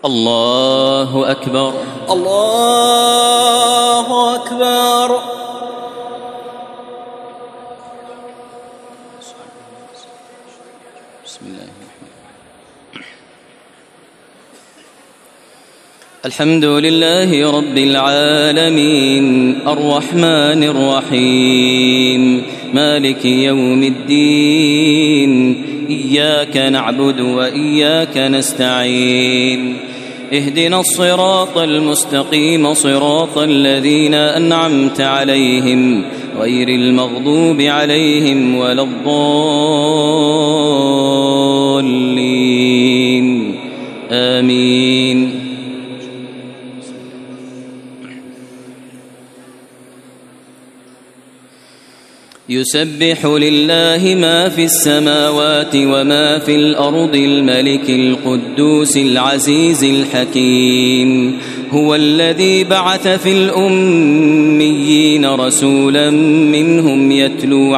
الله أكبر الله أكبر. بسم الله الحمد لله رب العالمين الرحمن الرحيم مالك يوم الدين إياك نعبد وإياك نستعين اهدنا الصراط المستقيم صراط الذين أنعمت عليهم غير المغضوب عليهم ولا الضالين آمين. يسبح لله ما في السماوات وما في الأرض الملك القدوس العزيز الحكيم هو الذي بعث في الأميين رسولا منهم يتلو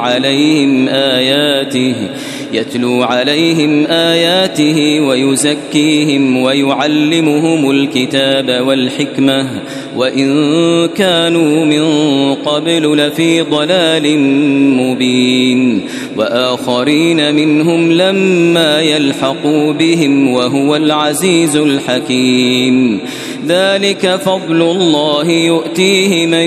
عليهم آياته ويزكيهم ويعلمهم الكتاب والحكمة وإن كانوا من قبل لفي ضلال مبين وآخرين منهم لما يلحقوا بهم وهو العزيز الحكيم. ذلك فضل الله يؤتيه من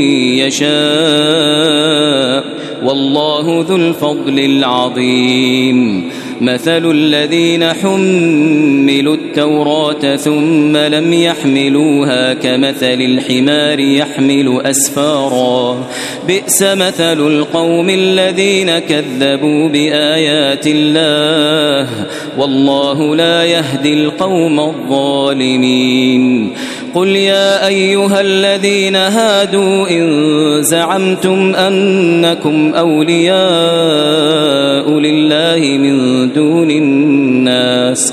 يشاء والله ذو الفضل العظيم. مثل الذين حملوا التوراة ثم لم يحملوها كمثل الحمار يحمل أسفارا بئس مثل القوم الذين كذبوا بآيات الله والله لا يهدي القوم الظالمين. قل يا أيها الذين هادوا إن زعمتم أنكم أولياء لله من دون الناس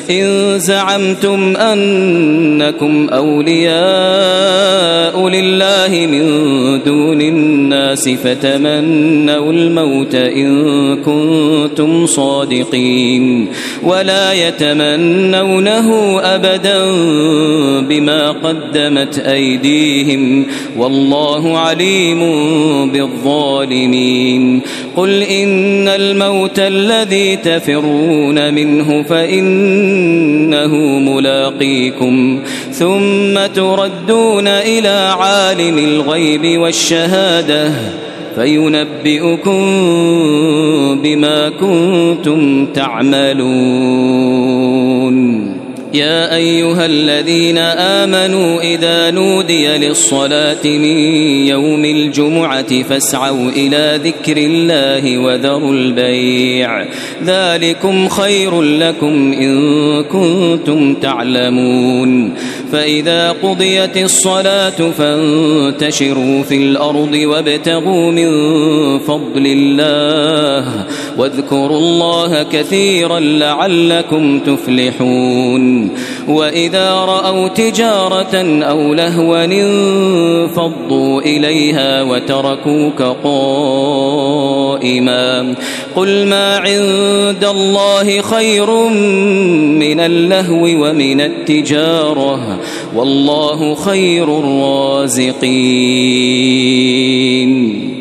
فتمنوا الموت إن كنتم صادقين ولا يتمنونه أبدا بما قدمت أيديهم والله عليم بالظالمين. قل إن الموت الذي تفرون منه فإنه ملاقيكم ثم تردون إلى عالم الغيب والشهادة فينبئكم بما كنتم تعملون. يا أيها الذين آمنوا إذا نودي للصلاة من يوم الجمعة فاسعوا إلى ذكر الله وذروا البيع ذلكم خير لكم إن كنتم تعلمون. فإذا قضيت الصلاة فانتشروا في الأرض وابتغوا من فضل الله واذكروا الله كثيرا لعلكم تفلحون. وإذا رأوا تجارة أو لهوا انفضوا إليها وتركوك قائما قل ما عند الله خير من اللهو ومن التجارة والله خير الرازقين.